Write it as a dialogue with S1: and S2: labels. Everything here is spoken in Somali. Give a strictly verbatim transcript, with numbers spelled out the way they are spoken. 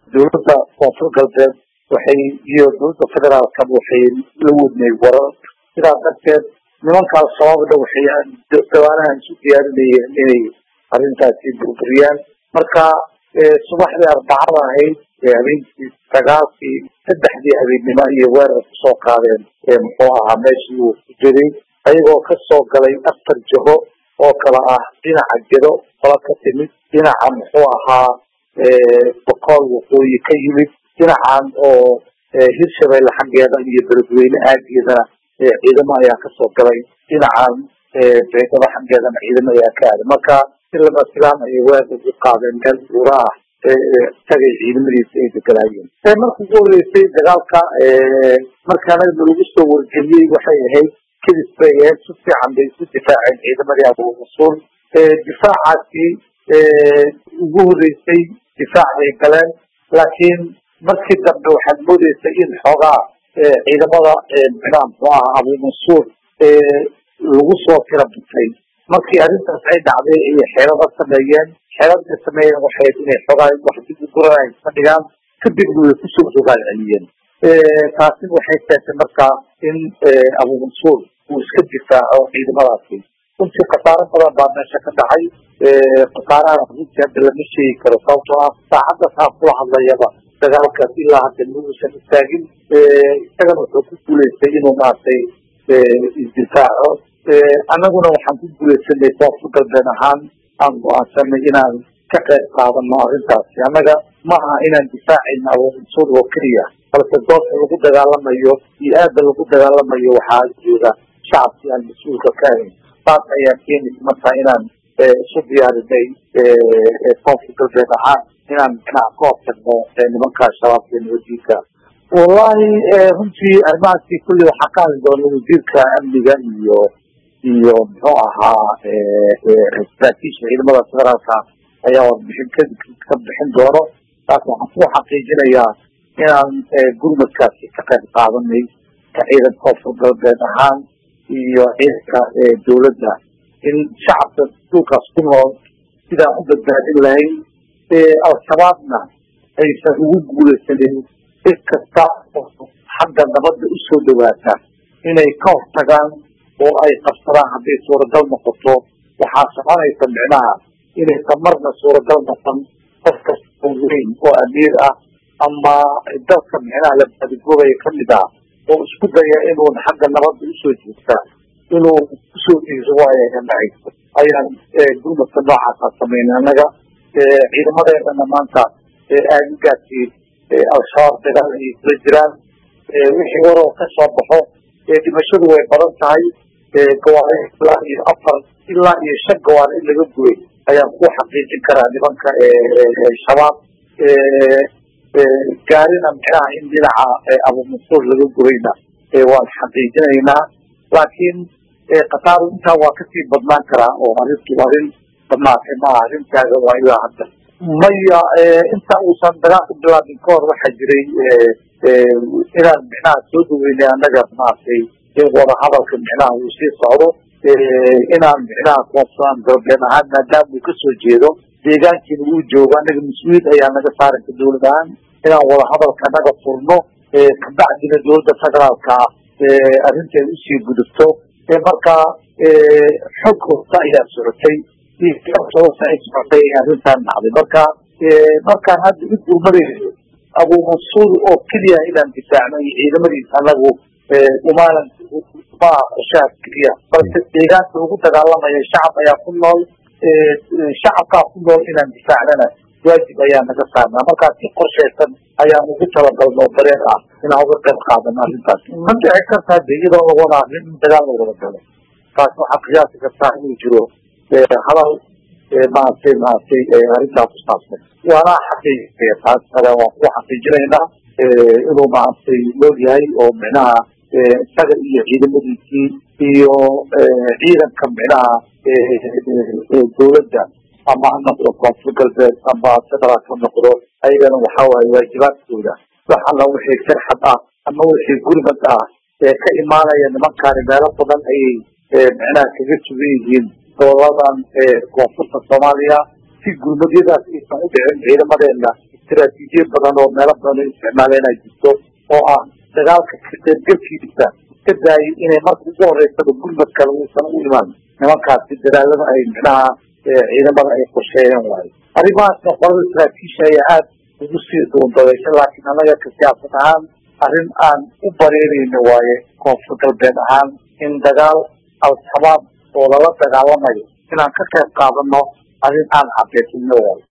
S1: dowladda koonfur galbeed waxay iyo dowladda federaalka waxay la wadnay warar sidaas darteed nimankaas sababda waxay dawaanahan isu diyaarinayeen inay arrintaasi burburiyaan marka subaxdii arbacada ahayd habeenkii sagaalkii saddexdii habeennimo iyo weerar kusoo qaadeen muxuu ahaa meeshii uu ku jiray ayagoo kasoo galay afar jaho oo kala ah dhinaca gedo qola ka timid dhinaca muxuu ahaa boqol waqooyi ka yimid dhinacan oo hirshabeelle xaggeeda iyo beledweyne aageedana ciidamo ayaa kasoo galay dhinacan beegada xaggeedana ciidamo ayaa ka aaday marka si lama filaan ayay weerar u qaadeen meel buura ah tagay ciidamadiisa ay deganaayeen markii ugu horeysay dagaalka markaana lagu soo wargeliyey waxay ahayd kadis bay ahayd si fiican bay isu difaaceen ciidamadii abu mas-uul difaacaasi ugu horeysay difaac bay galeen laakiin markii dambe waxaad moodeysay in xoogaa ciidamada micnaha muxuu aha abu mas-uul lagu soo tira butay markii arrintaas ay dhacday ayay xeelada sameeyeen xeelada sameeyeen waxay inay xoogaa wax dib u guranay ka dhigaan kadibna way kusoo rogaal celiyeen taasina waxay keentay markaa in abu mas-uul uu iska difaaco ciidamadaasi runtii khasaaro badan baa meesha ka dhacay khasaaraha runtii hadda lama sheegi karo sababtoo ah saacadda taa kula hadlayaba dagaalkaas ilaa hadda maguusan istaagin isagana wuxuu ku guuleystay inuu maaragtay isdifaaco annaguna waxaan ku guuleysanay koonfur galbeed ahaan aan go-aansanay inaan ka qayb qaadano arrintaasi annaga ma aha inaan difaacayna abu mas-uul oo keliya balse goobta lagu dagaalamayo iyo aada lagu dagaalamayo waxaa jooga shacabkii aan mas-uulka ka ahayn saas ayaa keenaysa markaa inaan isu diyaarinay koonfur galbeed ahaan inaan dhinac ka hortagno nimankaa shabaabka nabadiinka wallahi runtii arrimahaasi kulli waxaa ka hadli doona wasiirka amniga iyo iyo muxuu ahaa saraakiisha ciidamada federaalka ayaa warbixin ka bixin doono taas waxaan ku xaqiijinayaa inaan gurmadkaasi ka qayb qaadanay ka ciidanka koonfur galbeed ahaan iyo ciidanka dowladda in shacabka dhulkaas ku nool sidaan u badbaadin lahayn al-shabaabna aysan ugu guuleysanin cid kasta xagga nabadda usoo dhawaata inay ka hortagaan oo ay qabsadaan hadday suuragal noqoto waxaa soconaysa micnaha inaysan marna suuragal noqon qof kasta oo weyn oo amiir ah ama dalka micnaha la baadigoobaya kamid ah oo isku daya inuu xagga nabadda usoo jeesta inuu kusoo diiso waayaga dhacayso ayaan gurmadka noocaasa sameynay annaga ciidamadeedana maanta aagaasi al-shabaab dagaal ayay kula jiraan wixii waroo ka soo baxo dhimashadu way badan tahay gawaari ilaa iyo afar ilaa iyo shan gawaari in laga guray ayaan ku xaqiijin karaa nimanka shabaab gaarina micnaha in dhinaca abu mas-uul laga gurayna waan xaqiijinaynaa laakiin khasaaro intaa waa kasii badnaan karaa oo arrintu arrin badnaatay maaha arrintaaga waa ilaa hadda maya inta uusan dagaalku bilaabin ka hor waxaa jiray inaan micnaha soo dhaweynay annaga maaragtay in wada hadalka micnaha uu sii socdo inaan micnaha koonfur galbeed ahaan maadaama uu kasoo jeedo deegaankiina uu joogo annaga mas-uuliyad ayaa naga saaraysa dowlad ahaan inaan wada hadalka naga furno kabacdina dowladda federaalka arrinteeda usii gudubto markaa xog hosta ayaa socotay ay socotay arrintaan dhacday marka markaan hadda u gurmadayso abu mas-uul oo keliya inaan difaacno iyo ciidamadiisa anagu umaanan ma qoshaad keliya balse deegaanka lagu dagaalamaya shacab ayaa ku nool shacabkaa ku nool inaan difaacnana waajib ayaa naga saarnaa markaa si qorshaysan ayaan ugu talagalno oo dareen ah inaan uga qayb qaadano arrintaas ma dhici kartaa de iyadoo lawada arrin in dagaal la wada galo taas waxaa qiyaasi kartaa inuu jiro hadal maaragtay maaragtay arrintaas ku saabsan waana xaqiijinaya taas kale waan ku xaqiijinaynaa inuu maaragtay nool yahay oo micnaha isaga iyo ciidamadiisii iyo ciidanka micnaha dowladda ama ha noqdo koonfur galbeed ama federaal ka noqdo ayagana waxa waaye waajibaadkooda wax alla wixii sirxad ah ama wixii gurmad ah ee ka imaanaya nimankaani meelo badan ayay micnaha kaga sugan yihiin goboladan koonfurta soomaaliya si gurmadyadaas aysan u dhicin ciidamadeena istiraatiijiyad badan oo meelo badan ay isticmaaleen ay jirto oo ah dagaalka kadeedgalkiisa iska daayay inay marka ugu horeysaba gurmad kale uusan u imaan nimankaasi dadaalada ay micnaha ciidamada ay qorsheeyeen waayo arrimahaasna qolada saraakiisha ayaa aada ugu sii doondodaysa laakiin annaga ka siyaasad ahaan arrin aan u bareerayno waaye koonfur galbeed ahaan in dagaal al-shabaab oo lala dagaalamayo inaan ka qayb qaadano arrin aan cadeysino waayo